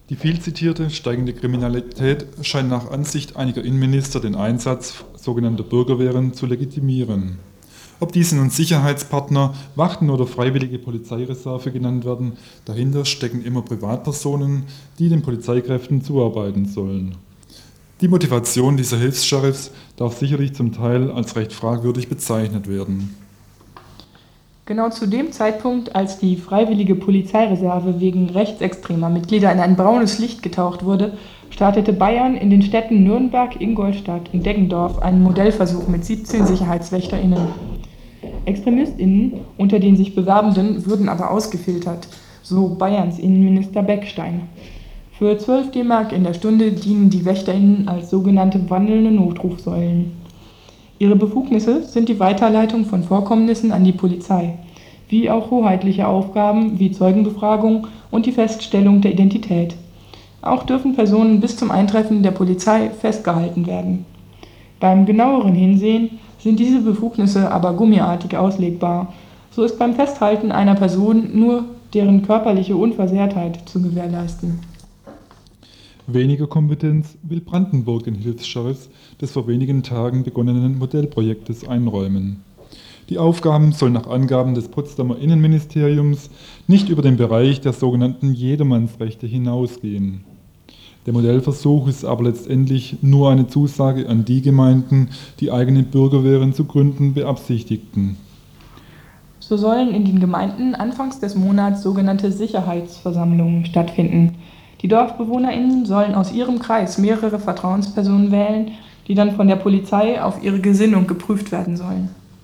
Die viel zitierte steigende Kriminalität scheint nach Ansicht einiger Innenminister den Einsatz sogenannter Bürgerwehren zu legitimieren. Ob diese nun Sicherheitspartner, Wachten oder freiwillige Polizeireserve genannt werden, dahinter stecken immer Privatpersonen, die den Polizeikräften zuarbeiten sollen. Die Motivation dieser Hilfs-Sheriffs darf sicherlich zum Teil als recht fragwürdig bezeichnet werden. Genau zu dem Zeitpunkt, als die Freiwillige Polizeireserve wegen rechtsextremer Mitglieder in ein braunes Licht getaucht wurde, startete Bayern in den Städten Nürnberg, Ingolstadt und Deggendorf einen Modellversuch mit 17 SicherheitswächterInnen. ExtremistInnen unter den sich Bewerbenden würden aber ausgefiltert, so Bayerns Innenminister Beckstein. Für 12 D-Mark in der Stunde dienen die WächterInnen als sogenannte wandelnde Notrufsäulen. Ihre Befugnisse sind die Weiterleitung von Vorkommnissen an die Polizei, wie auch hoheitliche Aufgaben wie Zeugenbefragung und die Feststellung der Identität. Auch dürfen Personen bis zum Eintreffen der Polizei festgehalten werden. Beim genaueren Hinsehen sind diese Befugnisse aber gummiartig auslegbar. So ist beim Festhalten einer Person nur deren körperliche Unversehrtheit zu gewährleisten. Weniger Kompetenz will Brandenburg den Hilfs-Sheriffs des vor wenigen Tagen begonnenen Modellprojektes einräumen. Die Aufgaben sollen nach Angaben des Potsdamer Innenministeriums nicht über den Bereich der sogenannten Jedermannsrechte hinausgehen. Der Modellversuch ist aber letztendlich nur eine Zusage an die Gemeinden, die eigene Bürgerwehren zu gründen beabsichtigten. So sollen in den Gemeinden anfangs des Monats sogenannte Sicherheitsversammlungen stattfinden. Die DorfbewohnerInnen sollen aus ihrem Kreis mehrere Vertrauenspersonen wählen, die dann von der Polizei auf ihre Gesinnung geprüft werden sollen.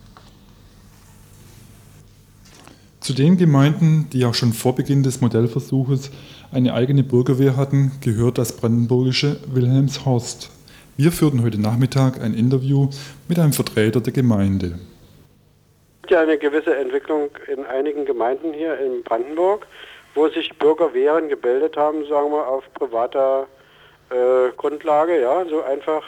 Zu den Gemeinden, die auch schon vor Beginn des Modellversuches eine eigene Bürgerwehr hatten, gehört das brandenburgische Wilhelmshorst. Wir führten heute Nachmittag ein Interview mit einem Vertreter der Gemeinde. Es gibt ja eine gewisse Entwicklung in einigen Gemeinden hier in Brandenburg, wo sich Bürgerwehren gebildet haben, sagen wir, auf privater Grundlage, ja, so einfach,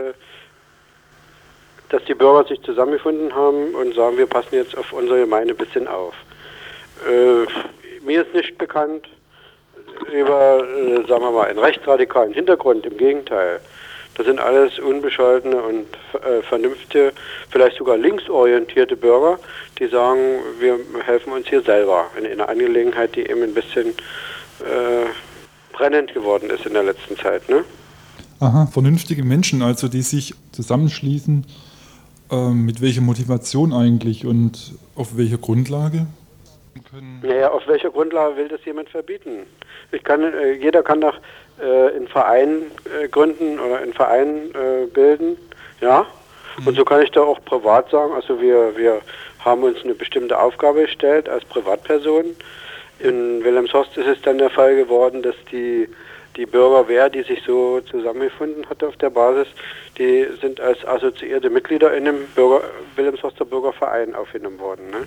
dass die Bürger sich zusammengefunden haben und sagen, wir passen jetzt auf unsere Gemeinde ein bisschen auf. Mir ist nicht bekannt über, sagen wir mal, einen rechtsradikalen Hintergrund, im Gegenteil. Das sind alles unbescholtene und vernünftige, vielleicht sogar linksorientierte Bürger, die sagen, wir helfen uns hier selber in einer Angelegenheit, die eben ein bisschen brennend geworden ist in der letzten Zeit. Ne? Aha, vernünftige Menschen also, die sich zusammenschließen, mit welcher Motivation eigentlich und auf welcher Grundlage? Naja, auf welcher Grundlage will das jemand verbieten? Jeder kann doch einen Verein gründen oder einen Verein bilden, ja. Und so kann ich da auch privat sagen, also wir haben uns eine bestimmte Aufgabe gestellt als Privatperson. In Wilhelmshorst ist es dann der Fall geworden, dass die Bürgerwehr, die sich so zusammengefunden hatte auf der Basis, die sind als assoziierte Mitglieder in einem Wilhelmshorster Bürgerverein aufgenommen worden. Ne?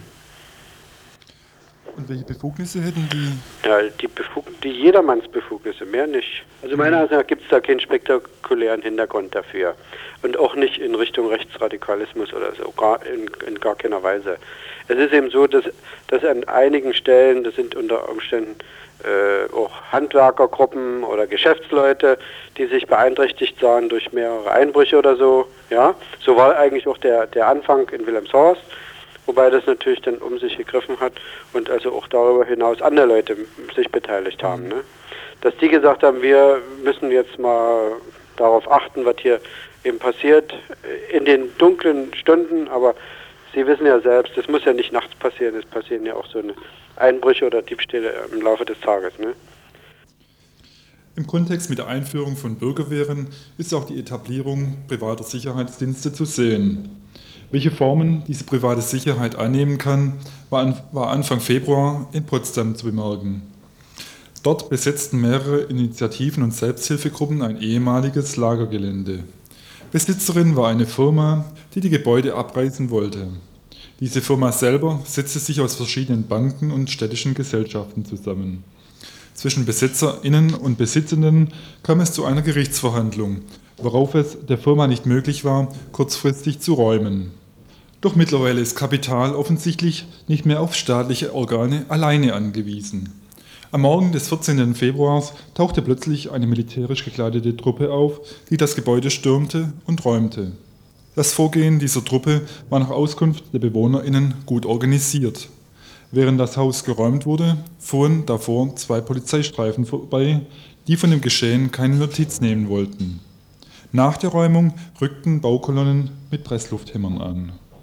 Und welche Befugnisse hätten die? Ja, die Jedermannsbefugnisse, mehr nicht. Also meiner Meinung nach gibt es da keinen spektakulären Hintergrund dafür. Und auch nicht in Richtung Rechtsradikalismus oder so, in gar keiner Weise. Es ist eben so, dass an einigen Stellen, das sind unter Umständen auch Handwerkergruppen oder Geschäftsleute, die sich beeinträchtigt sahen durch mehrere Einbrüche oder so. Ja, so war eigentlich auch der Anfang in Wilhelmshorst. Wobei das natürlich dann um sich gegriffen hat und also auch darüber hinaus andere Leute sich beteiligt haben. Ne? Dass die gesagt haben, wir müssen jetzt mal darauf achten, was hier eben passiert in den dunklen Stunden, aber Sie wissen ja selbst, das muss ja nicht nachts passieren, es passieren ja auch so eine Einbrüche oder Diebstähle im Laufe des Tages. Ne? Im Kontext mit der Einführung von Bürgerwehren ist auch die Etablierung privater Sicherheitsdienste zu sehen. Welche Formen diese private Sicherheit annehmen kann, war Anfang Februar in Potsdam zu bemerken. Dort besetzten mehrere Initiativen und Selbsthilfegruppen ein ehemaliges Lagergelände. Besitzerin war eine Firma, die die Gebäude abreißen wollte. Diese Firma selber setzte sich aus verschiedenen Banken und städtischen Gesellschaften zusammen. Zwischen BesitzerInnen und Besitzenden kam es zu einer Gerichtsverhandlung, worauf es der Firma nicht möglich war, kurzfristig zu räumen. Doch mittlerweile ist Kapital offensichtlich nicht mehr auf staatliche Organe alleine angewiesen. Am Morgen des 14. Februars tauchte plötzlich eine militärisch gekleidete Truppe auf, die das Gebäude stürmte und räumte. Das Vorgehen dieser Truppe war nach Auskunft der BewohnerInnen gut organisiert. Während das Haus geräumt wurde, fuhren davor 2 Polizeistreifen vorbei, die von dem Geschehen keine Notiz nehmen wollten. Nach der Räumung rückten Baukolonnen mit Presslufthämmern an.